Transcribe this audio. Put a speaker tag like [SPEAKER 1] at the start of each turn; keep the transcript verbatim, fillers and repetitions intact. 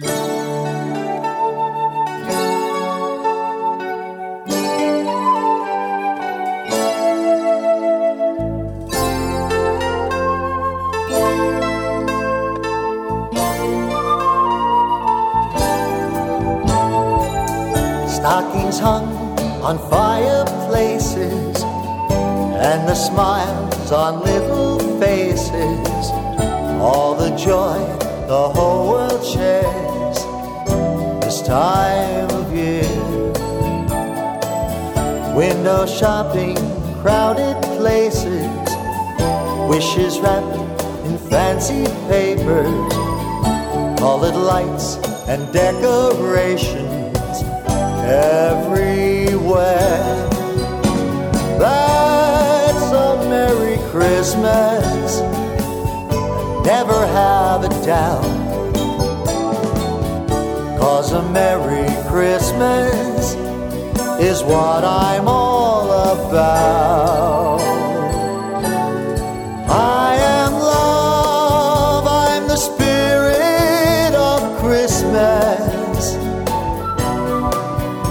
[SPEAKER 1] Stockings hung on fireplaces, and the smiles on little faces, all the joy the whole world shares this time of year. Window shopping, crowded places, wishes wrapped in fancy papers, colored lights and decorations everywhere. That's a Merry Christmas, never have a doubt, 'cause a Merry Christmas is what I'm all about.